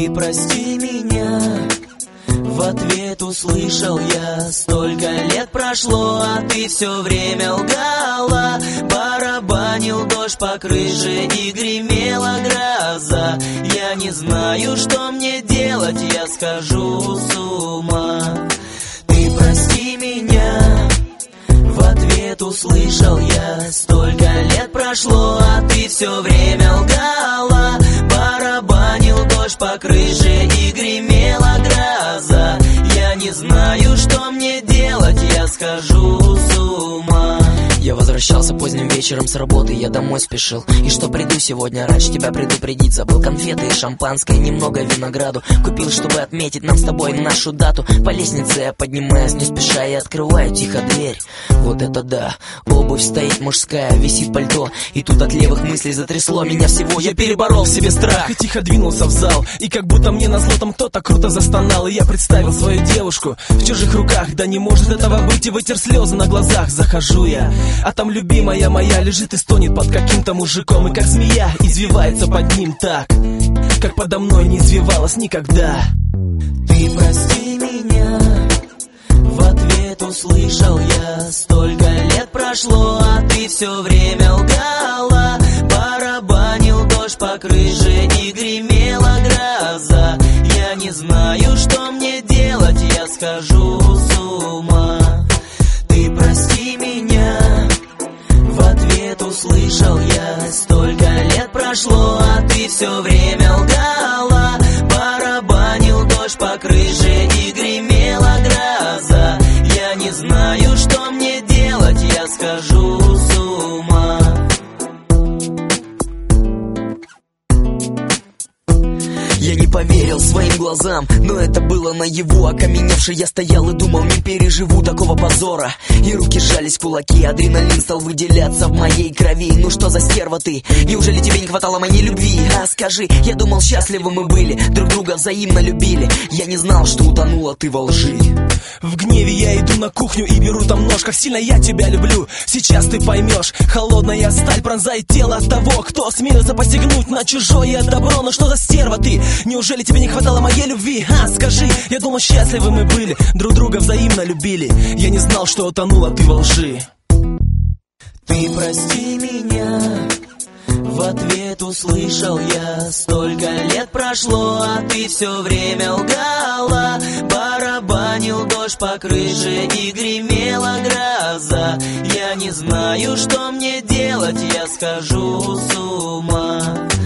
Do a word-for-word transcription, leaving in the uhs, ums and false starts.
Ты прости меня, в ответ услышал я: столько лет прошло, а ты все время лгала. Барабанил дождь по крыше и гремела гроза. Я не знаю, что мне делать, я схожу с ума. Ты прости меня, в ответ услышал я: столько лет прошло, а ты все время лгала. Барабанил дождь по крыше и гремела гроза. Я не знаю, что мне делать, я схожу с ума. Я возвращался поздним вечером с работы, я домой спешил. И что приду сегодня раньше тебя предупредить. Забыл конфеты и шампанское, немного винограду купил, чтобы отметить нам с тобой нашу дату. По лестнице я поднимаюсь не спеша и открываю тихо дверь. Вот это да, обувь стоит мужская, висит пальто. И тут от левых мыслей затрясло меня всего. Я переборол в себе страх и тихо двинулся в зал. И как будто мне назло там кто-то круто застонал. И я представил свою девушку в чужих руках. Да не может этого быть, и вытер слезы на глазах. Захожу я, а там любимая моя лежит и стонет под каким-то мужиком. И как змея извивается под ним так, как подо мной не извивалась никогда. Ты прости меня, в ответ услышал я: столько лет прошло, а ты все время лгала. Барабанил дождь по крыше и гремела гроза. Я не знаю, что мне делать, я схожу с ума. Ты прости меня, в ответ услышал я: столько лет прошло, а ты все время лгала. Барабанил дождь по крыше и гремела гроза. Я не знаю, что мне делать, я схожу с ума. Я не поверил своим глазам, но это было наяву. Окаменевший я стоял и думал, не переживу такого позора. И руки сжались в кулаки, адреналин стал выделяться в моей крови. Ну что за стерва ты? Неужели тебе не хватало моей любви? А скажи, я думал, счастливы мы были, друг друга взаимно любили. Я не знал, что утонула ты во лжи. В гневе я иду на кухню и беру там нож. Как сильно я тебя люблю, сейчас ты поймешь. Холодная сталь пронзает тело того, кто осмелился посягнуть на чужое добро. Но что за стерва ты? Неужели тебе не хватало моей любви? А, скажи, я думал, счастливы мы были, друг друга взаимно любили. Я не знал, что утонула ты во лжи. Ты прости меня, в ответ услышал я: столько лет прошло, а ты все время лгала. Барабанил дождь по крыше и гремела гроза. Я не знаю, что мне делать, я схожу с ума.